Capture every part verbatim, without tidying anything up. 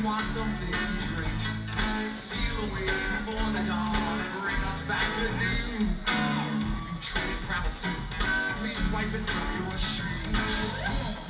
want something to drink. Steal away before the dawn and bring us back good news. If you've traded Primal Soup, please wipe it from your shoes.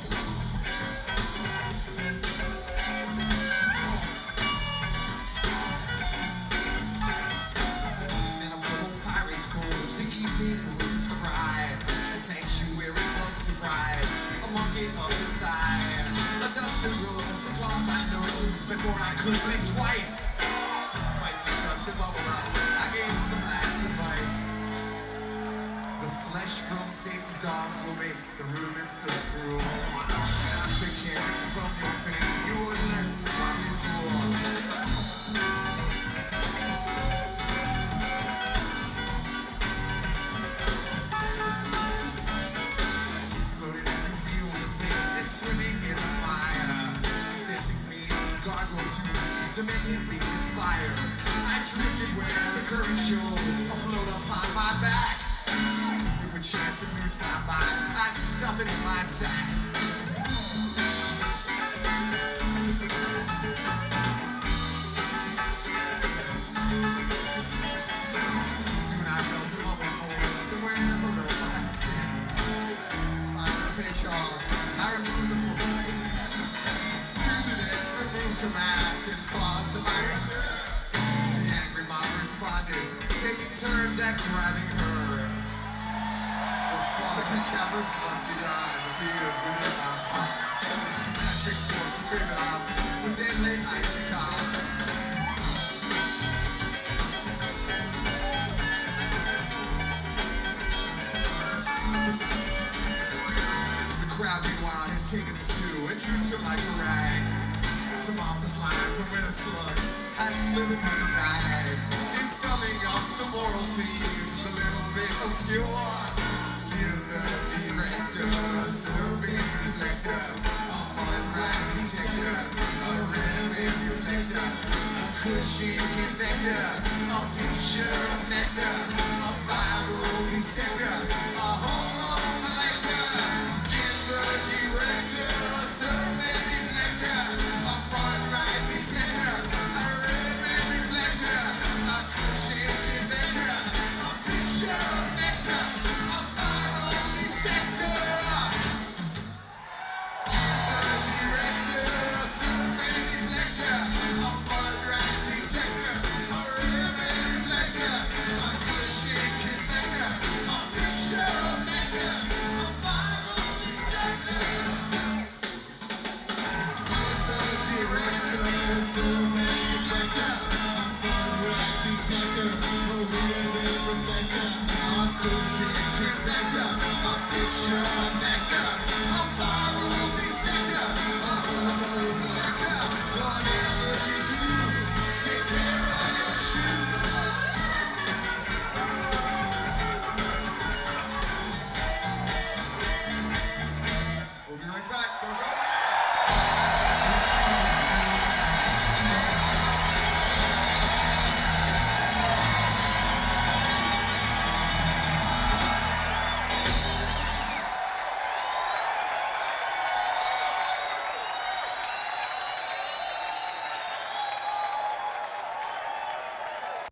Of his thigh, a dusty rose clogged my nose before I could blink twice. Despite the destructive bubble up, I gave some last advice. The flesh from Satan's dogs will make the ruminants so cruel. Not the carrots from your pain, you would less sloppy fool. Demented me with fire. I drifted where the current showed, afloat upon my back. If a chance of me slide by, I'd stuff it in my sack. Soon I felt a bubble form somewhere below my skin. Spinal pinch on, I removed the full skin. Susan it, removed her mask and caused the virus. The angry mob responded, taking turns at grabbing her. The falling caverns busted on, appeared within our fire. Matrix forth to scream it out with deadly icy calm. The crowd meanwhile had taken Sue and used her like a rag to mop the slime from where the slug had slithered in the bag. In summing up, the moral seems a little bit obscure. Give the director a serving reflector, a hard right detector, a ribbon reflector, a cushion convector, a picture